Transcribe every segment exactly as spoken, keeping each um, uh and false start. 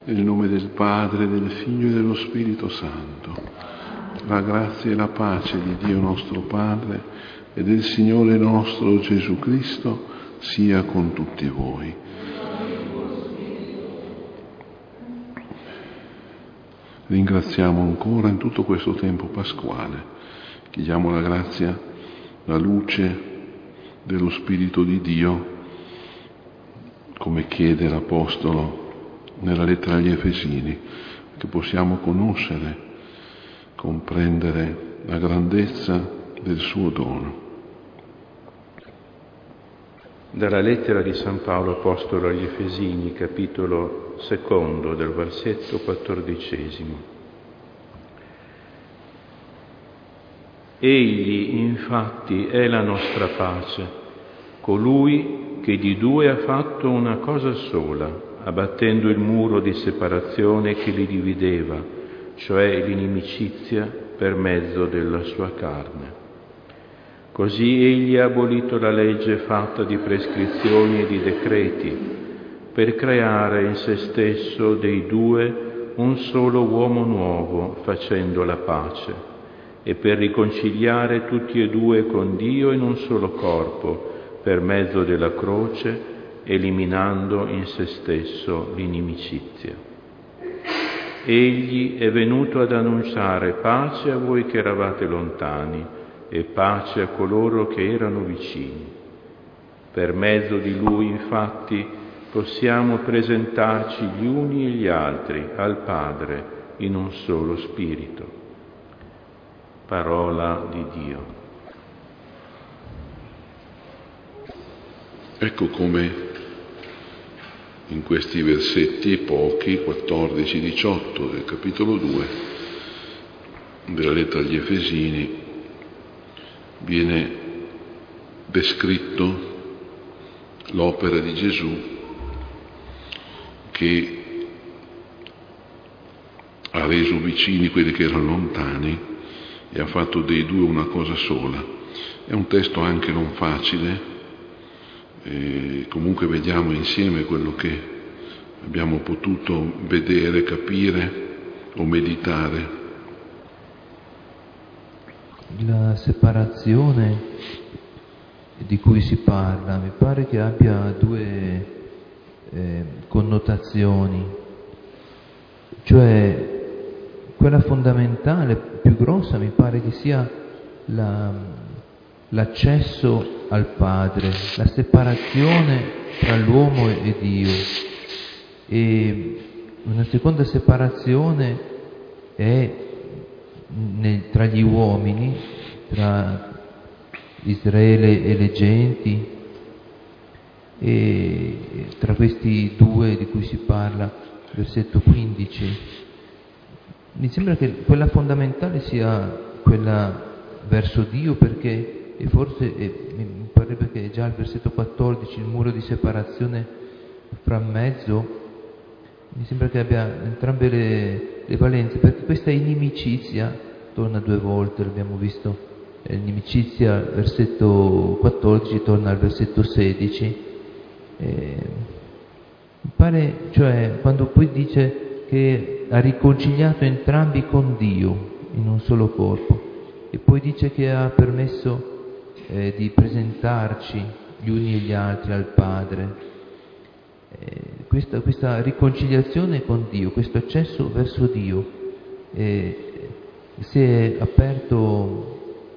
Nel nome del Padre, del Figlio e dello Spirito Santo. La grazia e la pace di Dio nostro Padre e del Signore nostro Gesù Cristo sia con tutti voi. Ringraziamo ancora in tutto questo tempo pasquale. Chiediamo la grazia, la luce dello Spirito di Dio, come chiede l'Apostolo nella lettera agli Efesini, che possiamo conoscere, comprendere la grandezza del suo dono. Dalla lettera di San Paolo Apostolo agli Efesini, capitolo secondo, del versetto quattordicesimo. Egli, infatti, è la nostra pace, colui che di due ha fatto una cosa sola, abbattendo il muro di separazione che li divideva, cioè l'inimicizia per mezzo della sua carne. Così egli ha abolito la legge fatta di prescrizioni e di decreti, per creare in se stesso dei due un solo uomo nuovo, facendo la pace, e per riconciliare tutti e due con Dio in un solo corpo, per mezzo della croce, eliminando in se stesso l'inimicizia. Egli è venuto ad annunciare pace a voi che eravate lontani e pace a coloro che erano vicini. Per mezzo di lui, infatti, possiamo presentarci gli uni e gli altri al Padre in un solo spirito. Parola di Dio. Ecco come in questi versetti pochi, quattordici diciotto del capitolo due della lettera agli Efesini, viene descritto l'opera di Gesù che ha reso vicini quelli che erano lontani e ha fatto dei due una cosa sola. È un testo anche non facile. E comunque vediamo insieme quello che abbiamo potuto vedere, capire o meditare. La separazione di cui si parla mi pare che abbia due eh, connotazioni, cioè quella fondamentale, più grossa, mi pare che sia la, l'accesso al Padre, la separazione tra l'uomo e Dio. E una seconda separazione è nel, tra gli uomini, tra Israele e le genti, e tra questi due di cui si parla, versetto quindici. Mi sembra che quella fondamentale sia quella verso Dio, perché e forse eh, mi parrebbe che già al versetto quattordici il muro di separazione fra mezzo mi sembra che abbia entrambe le, le valenze, perché questa inimicizia torna due volte, l'abbiamo visto, l'inimicizia al versetto quattordici torna al versetto sedici. Eh, mi pare, cioè, quando poi dice che ha riconciliato entrambi con Dio in un solo corpo, e poi dice che ha permesso Eh, di presentarci gli uni e gli altri al Padre. Eh, questa, questa riconciliazione con Dio, questo accesso verso Dio eh, si è aperto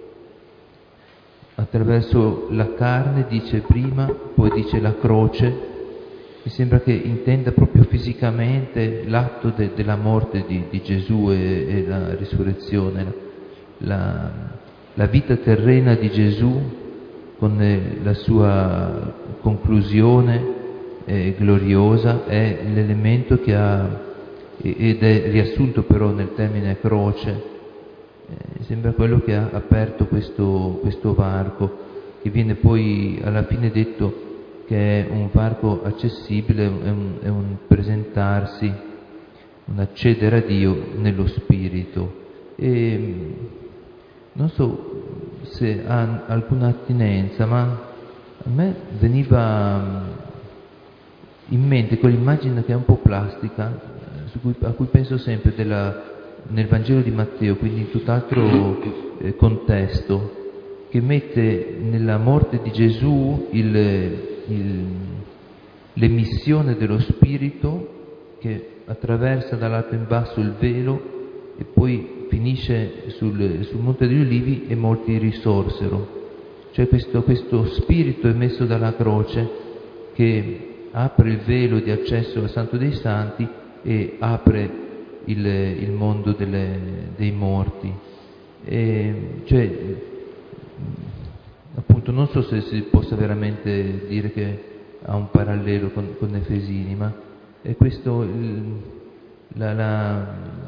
attraverso la carne, dice prima, poi dice la croce. Mi sembra che intenda proprio fisicamente l'atto de, della morte di, di Gesù e, e la risurrezione, la, la vita terrena di Gesù con la sua conclusione eh, gloriosa è l'elemento che ha, ed è riassunto però nel termine croce, eh, sembra quello che ha aperto questo, questo varco, che viene poi alla fine detto che è un varco accessibile, è un, è un presentarsi, un accedere a Dio nello Spirito. E non so se ha alcuna attinenza, ma a me veniva in mente quell'immagine che è un po' plastica, su cui, a cui penso sempre della, nel Vangelo di Matteo, quindi in tutt'altro eh, contesto, che mette nella morte di Gesù il, il, l'emissione dello Spirito che attraversa dall'alto in basso il velo e poi finisce sul, sul Monte degli Ulivi e molti risorsero. Cioè questo, questo Spirito emesso dalla croce che apre il velo di accesso al Santo dei Santi e apre il, il mondo delle, dei morti. E, cioè, appunto, non so se si possa veramente dire che ha un parallelo con, con Efesini, ma è questo il, la, la,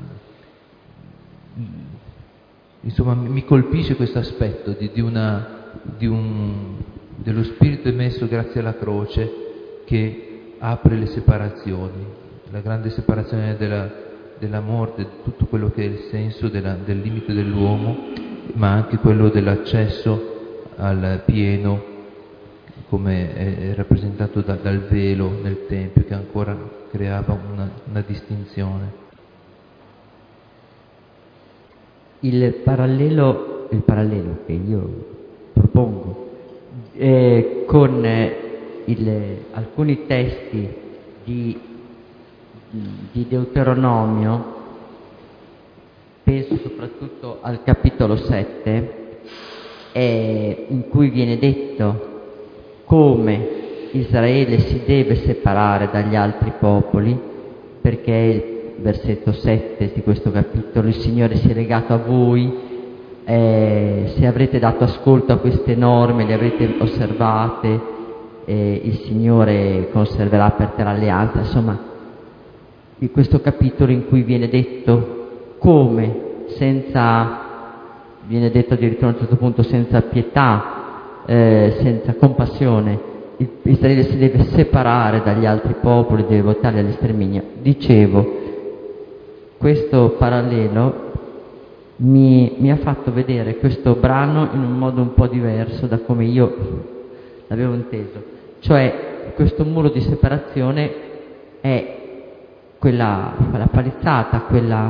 insomma, mi colpisce questo aspetto di, di una Di un, dello Spirito emesso grazie alla croce che apre le separazioni, la grande separazione della, della morte, tutto quello che è il senso della, del limite dell'uomo, ma anche quello dell'accesso al pieno, come è rappresentato da, dal velo nel Tempio, che ancora creava una, una distinzione. Il parallelo, il parallelo che io propongo eh, con eh, il, alcuni testi di, di Deuteronomio, penso soprattutto al capitolo sette, eh, in cui viene detto come Israele si deve separare dagli altri popoli, perché il versetto sette di questo capitolo: il Signore si è legato a voi, Eh, se avrete dato ascolto a queste norme, le avrete osservate, eh, il Signore conserverà per te l'alleanza. Insomma, di questo capitolo in cui viene detto come, senza, viene detto addirittura a un certo punto, senza pietà, eh, senza compassione, il, Israele si deve separare dagli altri popoli, deve votare all'esterminio. Dicevo, questo parallelo Mi, mi ha fatto vedere questo brano in un modo un po' diverso da come io l'avevo inteso. Cioè, questo muro di separazione è quella, quella palizzata, quella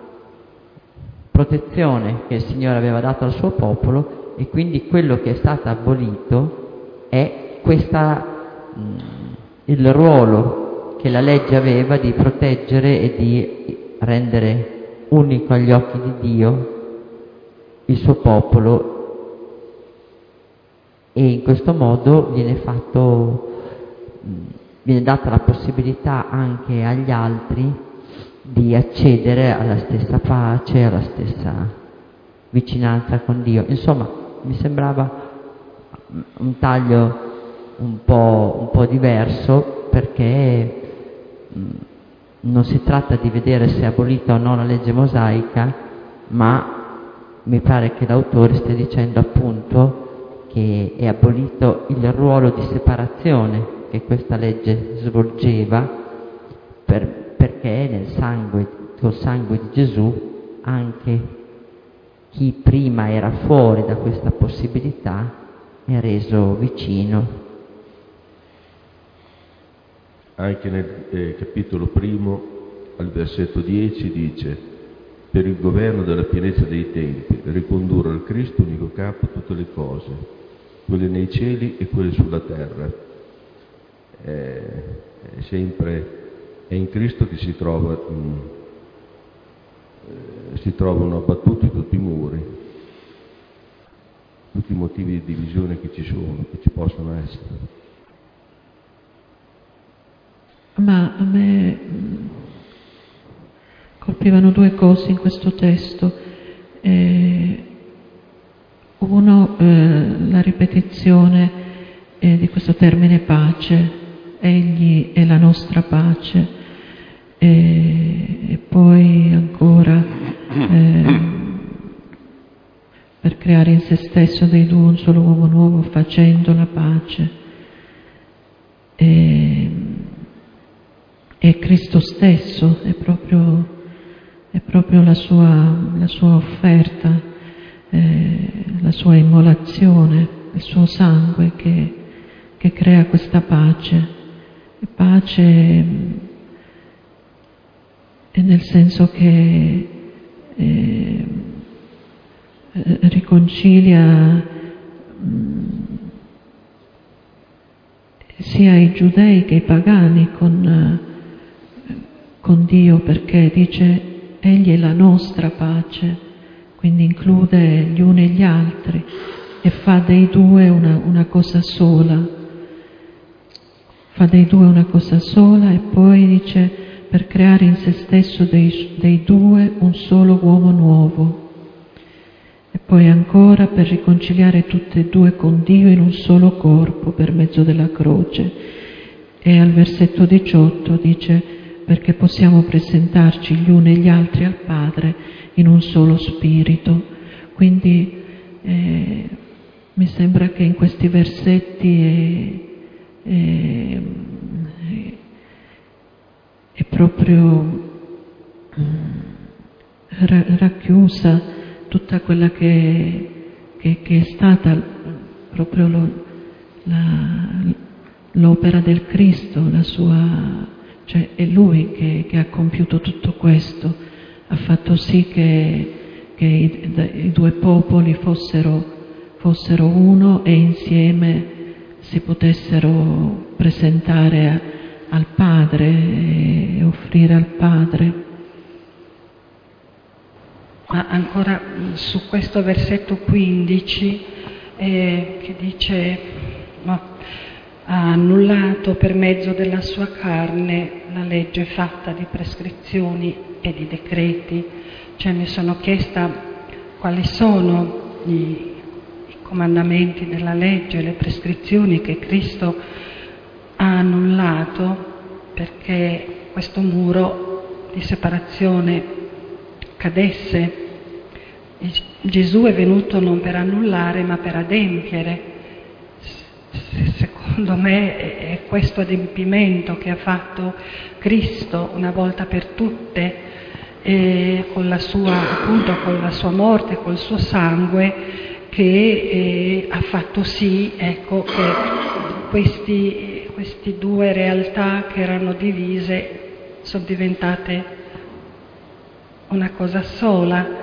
protezione che il Signore aveva dato al suo popolo, e quindi quello che è stato abolito è questa, mh, il ruolo che la legge aveva di proteggere e di rendere unico agli occhi di Dio il suo popolo, e in questo modo viene fatto, viene data la possibilità anche agli altri di accedere alla stessa pace, alla stessa vicinanza con Dio. Insomma, mi sembrava un taglio un po', un po' diverso, perché non si tratta di vedere se è abolita o no la legge mosaica, ma mi pare che l'autore stia dicendo appunto che è abolito il ruolo di separazione che questa legge svolgeva, per, perché nel sangue, col sangue di Gesù, anche chi prima era fuori da questa possibilità è reso vicino. Anche nel eh, capitolo primo, al versetto dieci, dice: per il governo della pienezza dei tempi, ricondurre al Cristo unico capo tutte le cose, quelle nei cieli e quelle sulla terra. Eh, è sempre è in Cristo che si trova mh, eh, si trovano abbattuti tutti i muri, tutti i motivi di divisione che ci sono, che ci possono essere. Ma a me colpivano due cose in questo testo. Eh, uno, eh, la ripetizione eh, di questo termine pace: egli è la nostra pace. E, e poi ancora, eh, per creare in se stesso dei due un solo uomo nuovo, facendo la pace. E, E Cristo stesso è proprio, è proprio la sua, la sua offerta, eh, la sua immolazione, il suo sangue che, che crea questa pace. E pace nel senso che eh, riconcilia mh, sia i giudei che i pagani con, con Dio, perché dice egli è la nostra pace, quindi include gli uni e gli altri e fa dei due una, una cosa sola. Fa dei due una cosa sola e poi dice per creare in se stesso dei, dei due un solo uomo nuovo. E poi ancora per riconciliare tutte e due con Dio in un solo corpo per mezzo della croce. E al versetto diciotto dice perché possiamo presentarci gli uni e gli altri al Padre in un solo spirito. Quindi eh, mi sembra che in questi versetti è, è, è proprio ra- racchiusa tutta quella che, che, che è stata proprio lo, la, l'opera del Cristo, la sua, cioè è Lui che, che ha compiuto tutto questo, ha fatto sì che, che i, i due popoli fossero, fossero uno e insieme si potessero presentare a, al Padre e offrire al Padre. Ma ancora su questo versetto quindici eh, che dice no, ha annullato per mezzo della sua carne la legge fatta di prescrizioni e di decreti. Cioè mi sono chiesta quali sono i, i comandamenti della legge, le prescrizioni che Cristo ha annullato perché questo muro di separazione cadesse. Gesù è venuto non per annullare ma per adempiere. Secondo me è questo adempimento che ha fatto Cristo una volta per tutte, eh, con la sua, appunto, con la sua morte, col suo sangue, che eh, ha fatto sì, ecco, che questi, questi due realtà che erano divise sono diventate una cosa sola.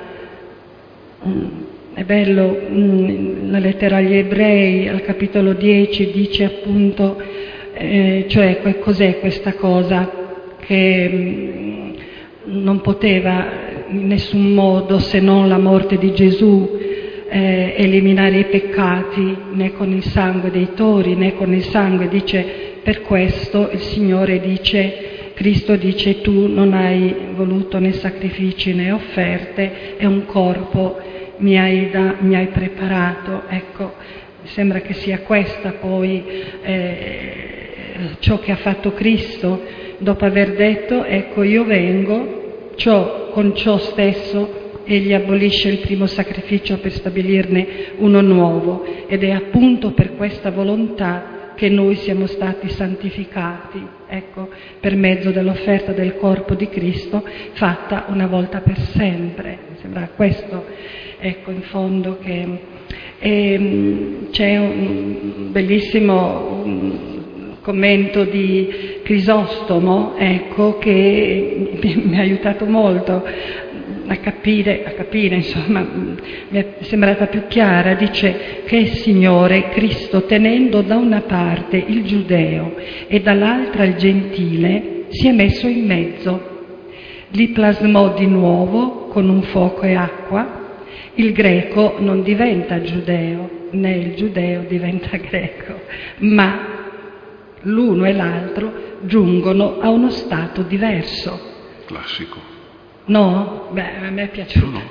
È bello, la lettera agli Ebrei al capitolo dieci dice appunto, eh, cioè cos'è questa cosa che non poteva in nessun modo, se non la morte di Gesù, eh, eliminare i peccati, né con il sangue dei tori, né con il sangue, dice, per questo il Signore dice, Cristo dice, tu non hai voluto né sacrifici né offerte, e un corpo mi hai, da, mi hai preparato. Ecco, mi sembra che sia questa poi eh, ciò che ha fatto Cristo, dopo aver detto, ecco io vengo, ciò, con ciò stesso egli abolisce il primo sacrificio per stabilirne uno nuovo, ed è appunto per questa volontà che noi siamo stati santificati, ecco, per mezzo dell'offerta del corpo di Cristo fatta una volta per sempre. Mi sembra questo, ecco, in fondo che e, c'è un bellissimo un commento di Crisostomo, ecco, che mi ha aiutato molto a capire, a capire, insomma, mi è sembrata più chiara. Dice che il Signore Cristo, tenendo da una parte il giudeo e dall'altra il gentile, si è messo in mezzo, li plasmò di nuovo con un fuoco e acqua. Il greco non diventa giudeo, né il giudeo diventa greco, ma l'uno e l'altro giungono a uno stato diverso. Classico. No? Beh, a me è piaciuto. No, no.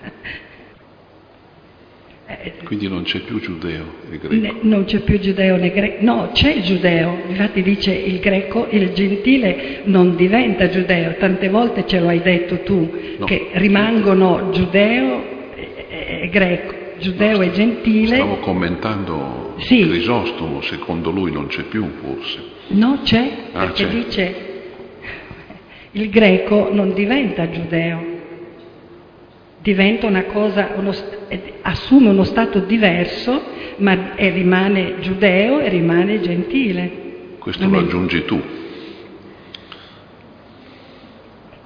Quindi non c'è più giudeo e greco. Ne, non c'è più giudeo né greco. No, c'è il giudeo. Infatti dice il greco, il gentile non diventa giudeo. Tante volte ce lo hai detto tu, no, che rimangono giudeo e, e greco, giudeo no, e gentile. Stavo commentando sì. Crisostomo, secondo lui non c'è più forse. No, c'è, ah, perché c'è. dice il greco non diventa giudeo, diventa una cosa, uno, assume uno stato diverso, ma e rimane giudeo e rimane gentile. Questo lo aggiungi tu.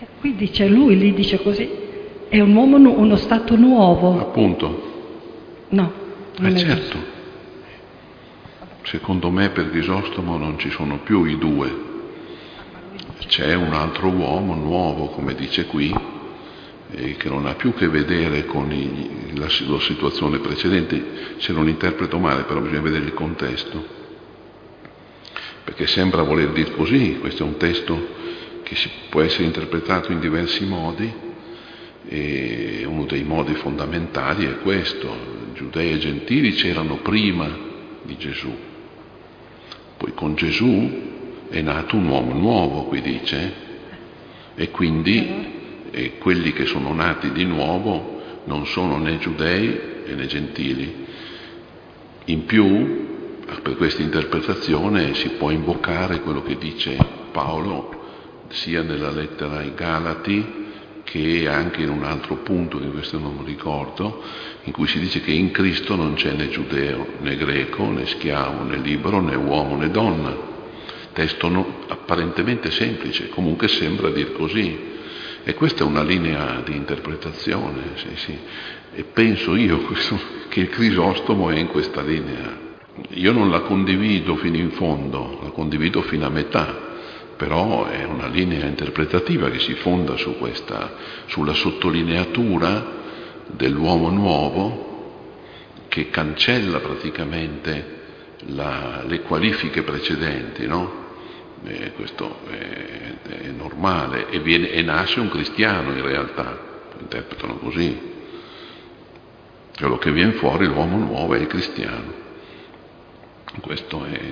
Qui dice lui, lì dice così, è un uomo, nu- uno stato nuovo. Appunto. No, non Eh è certo. giusto. Secondo me per Crisostomo non ci sono più i due. C'è un altro uomo nuovo, come dice qui, eh, che non ha più che vedere con i, la, la situazione precedente. Se non interpreto male, però bisogna vedere il contesto. Perché sembra voler dire così, questo è un testo che si, può essere interpretato in diversi modi, e uno dei modi fondamentali è questo: giudei e gentili c'erano prima di Gesù, poi con Gesù è nato un uomo nuovo, qui dice, e quindi e quelli che sono nati di nuovo non sono né giudei né gentili. In più, per questa interpretazione si può invocare quello che dice Paolo sia nella lettera ai Galati che anche in un altro punto, che questo non ricordo, in cui si dice che in Cristo non c'è né giudeo né greco, né schiavo né libero, né uomo né donna. Testo no, apparentemente semplice, comunque sembra dir così. E questa è una linea di interpretazione, sì, sì. E penso io questo, che il Crisostomo è in questa linea. Io non la condivido fino in fondo, la condivido fino a metà, però è una linea interpretativa che si fonda su questa, sulla sottolineatura dell'uomo nuovo, che cancella praticamente la, le qualifiche precedenti, no? E questo è, è normale, e, viene, e nasce un cristiano in realtà, lo interpretano così. Quello che viene fuori, l'uomo nuovo, è il cristiano. Questo è.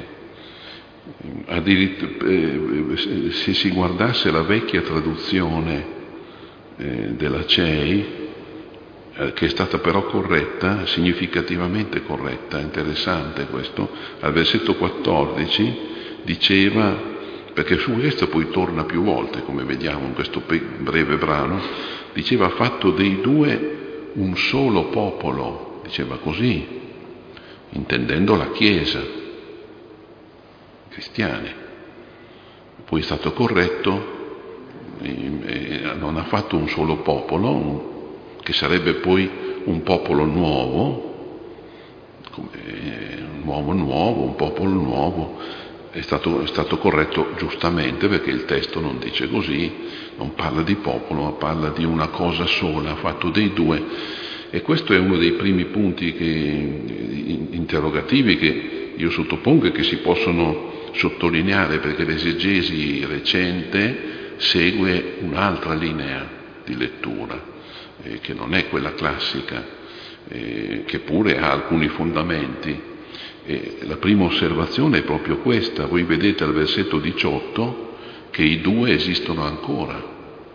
Se si guardasse la vecchia traduzione della C E I, che è stata però corretta, significativamente corretta, interessante questo, al versetto quattordici diceva, perché su questo poi torna più volte, come vediamo in questo breve brano, diceva: ha fatto dei due un solo popolo, diceva così, intendendo la Chiesa, cristiani. Poi è stato corretto, eh, non ha fatto un solo popolo, un, che sarebbe poi un popolo nuovo, come, eh, un uomo nuovo, un popolo nuovo. È stato, è stato corretto giustamente, perché il testo non dice così, non parla di popolo, ma parla di una cosa sola, ha fatto dei due. E questo è uno dei primi punti che, interrogativi che io sottopongo e che si possono sottolineare, perché l'esegesi recente segue un'altra linea di lettura, eh, che non è quella classica, eh, che pure ha alcuni fondamenti. E la prima osservazione è proprio questa: voi vedete al versetto diciotto che i due esistono ancora.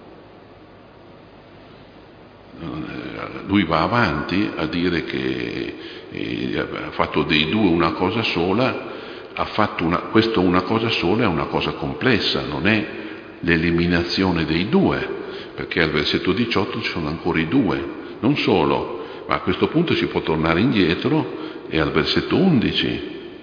Lui va avanti a dire che eh, ha fatto dei due una cosa sola. Ha fatto una, questo una cosa sola è una cosa complessa, non è l'eliminazione dei due, perché al versetto diciotto ci sono ancora i due. Non solo, ma a questo punto si può tornare indietro e al versetto undici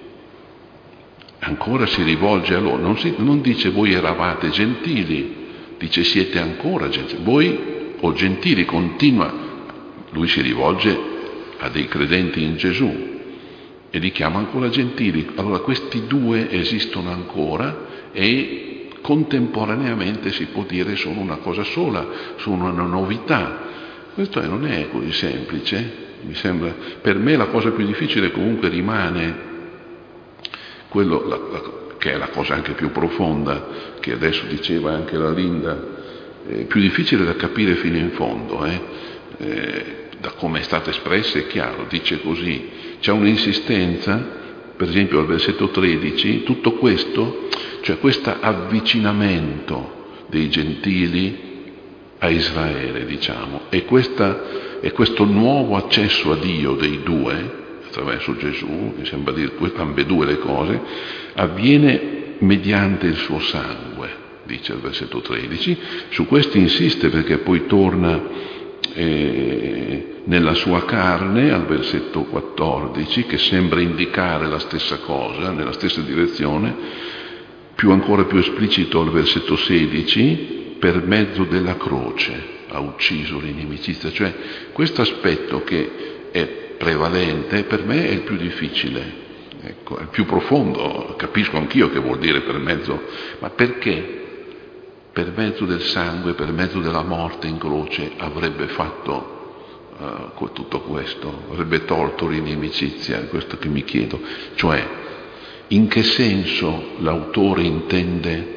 ancora si rivolge a loro, non, si, non dice voi eravate gentili, dice siete ancora gentili, voi o gentili, continua, lui si rivolge a dei credenti in Gesù e li chiama ancora gentili. Allora questi due esistono ancora e contemporaneamente si può dire sono una cosa sola, sono una novità. Questo non è così semplice, mi sembra. Per me la cosa più difficile comunque rimane quello, la, la, che è la cosa anche più profonda, che adesso diceva anche la Linda, eh, più difficile da capire fino in fondo, eh? Eh, da come è stata espressa è chiaro, dice così, c'è un'insistenza, per esempio al versetto tredici, tutto questo, cioè questo avvicinamento dei gentili a Israele, diciamo, e, questa, e questo nuovo accesso a Dio dei due, attraverso Gesù, mi sembra dire ambedue le cose, avviene mediante il suo sangue, dice il versetto tredici. Su questo insiste perché poi torna eh, nella sua carne al versetto quattordici, che sembra indicare la stessa cosa, nella stessa direzione, più ancora più esplicito al versetto sedici, per mezzo della croce ha ucciso l'inimicizia. Cioè questo aspetto che è prevalente per me è il più difficile, ecco, è il più profondo. Capisco anch'io che vuol dire per mezzo, ma perché per mezzo del sangue, per mezzo della morte in croce avrebbe fatto uh, tutto questo, avrebbe tolto l'inimicizia? È questo che mi chiedo. Cioè, in che senso l'autore intende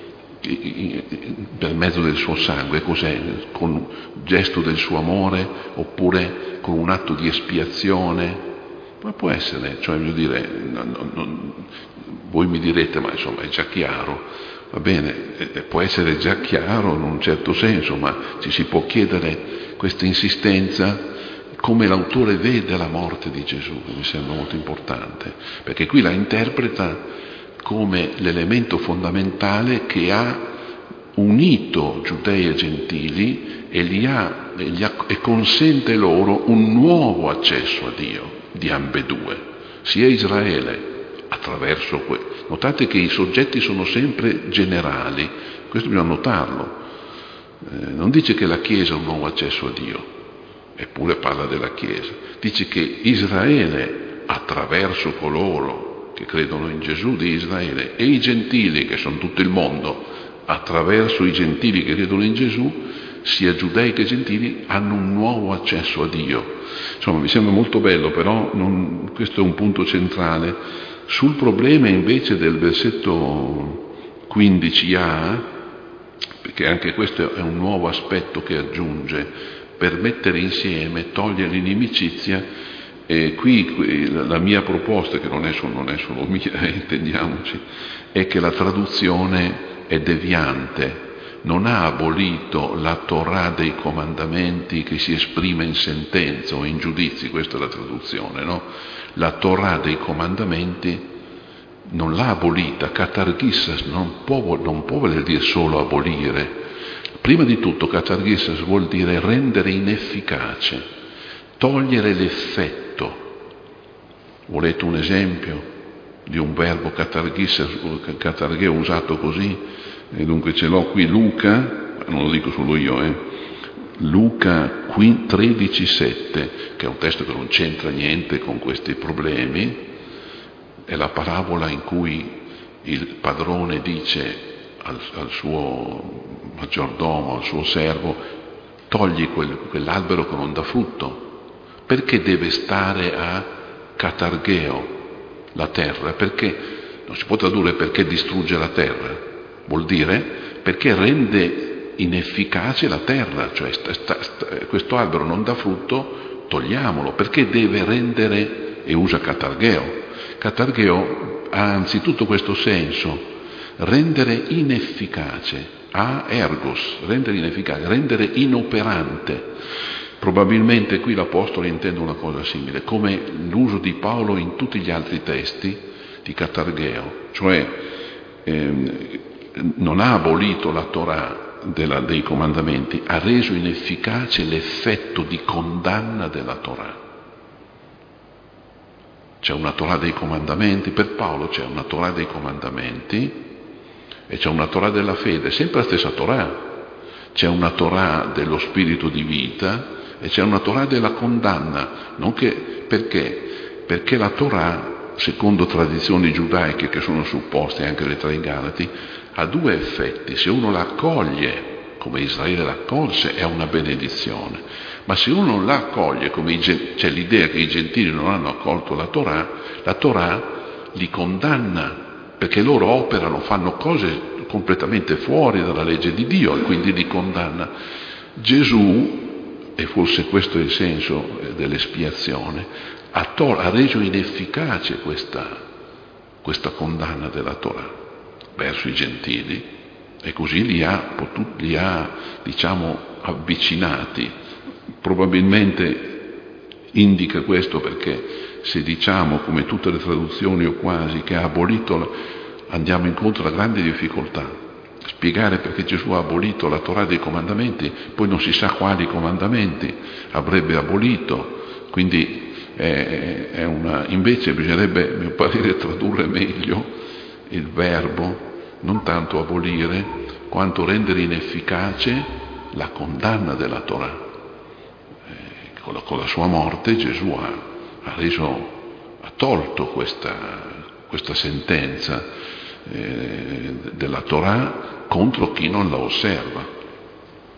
per mezzo del suo sangue? Cos'è? Con un gesto del suo amore oppure con un atto di espiazione? Ma può essere, cioè voglio dire, non, non, voi mi direte, ma insomma è già chiaro, va bene, eh, può essere già chiaro in un certo senso, ma ci si può chiedere questa insistenza come l'autore vede la morte di Gesù, che mi sembra molto importante, perché qui la interpreta come l'elemento fondamentale che ha unito giudei e gentili e, li ha, e, li ha, e consente loro un nuovo accesso a Dio di ambedue, sia Israele attraverso que- notate che i soggetti sono sempre generali, questo bisogna notarlo, eh, non dice che la Chiesa ha un nuovo accesso a Dio, eppure parla della Chiesa, dice che Israele attraverso coloro che credono in Gesù di Israele e i gentili, che sono tutto il mondo, attraverso i gentili che credono in Gesù, sia giudei che gentili, hanno un nuovo accesso a Dio. Insomma, mi sembra molto bello, però non, questo è un punto centrale. Sul problema invece del versetto quindici a, perché anche questo è un nuovo aspetto che aggiunge, per mettere insieme, togliere l'inimicizia, e qui, qui la mia proposta, che non è solo, non è solo mia, intendiamoci, è che la traduzione è deviante, non ha abolito la Torah dei comandamenti che si esprime in sentenza o in giudizi, questa è la traduzione, no? La Torah dei comandamenti non l'ha abolita, katargissas non può, non può voler dire solo abolire. Prima di tutto katargissas vuol dire rendere inefficace, togliere l'effetto. Volete un esempio di un verbo katargissas, katarghe usato così? E dunque ce l'ho qui, Luca, non lo dico solo io, eh, Luca tredici sette, che è un testo che non c'entra niente con questi problemi, è la parabola in cui il padrone dice al, al suo maggiordomo, al suo servo, togli quel, quell'albero che non dà frutto. Perché deve stare a catargheo la terra? Perché non si può tradurre perché distrugge la terra, vuol dire perché rende inefficace la terra, cioè sta, sta, sta, questo albero non dà frutto, togliamolo. Perché deve rendere, e usa catargheo. Catargheo ha anzitutto questo senso, rendere inefficace, a ergos, rendere inefficace, rendere inoperante. Probabilmente qui l'Apostolo intende una cosa simile, come l'uso di Paolo in tutti gli altri testi di catargheo, cioè ehm, non ha abolito la Torah della, dei comandamenti, ha reso inefficace l'effetto di condanna della Torah. C'è una Torah dei comandamenti, per Paolo c'è una Torah dei comandamenti e c'è una Torah della fede, sempre la stessa Torah. C'è una Torah dello spirito di vita e c'è una Torah della condanna. Non che, perché? Perché la Torah, secondo tradizioni giudaiche che sono supposte anche le tre Galati, ha due effetti. Se uno la accoglie come Israele l'accolse è una benedizione, ma se uno non la accoglie, come i, c'è l'idea che i gentili non hanno accolto la Torah, la Torah li condanna perché loro operano, fanno cose completamente fuori dalla legge di Dio e quindi li condanna. Gesù, e forse questo è il senso dell'espiazione, ha, to- ha reso inefficace questa, questa condanna della Torah verso i gentili e così li ha, potut- li ha diciamo avvicinati. Probabilmente indica questo perché se diciamo, come tutte le traduzioni o quasi, che ha abolito, andiamo incontro alla grande difficoltà. Spiegare perché Gesù ha abolito la Torah dei comandamenti, poi non si sa quali comandamenti avrebbe abolito, quindi è, è una, invece bisognerebbe, a mio parere, tradurre meglio il verbo, non tanto abolire, quanto rendere inefficace la condanna della Torah. Eh, con, la, con la sua morte Gesù ha, ha reso, ha tolto questa, questa sentenza eh, della Torah contro chi non la osserva.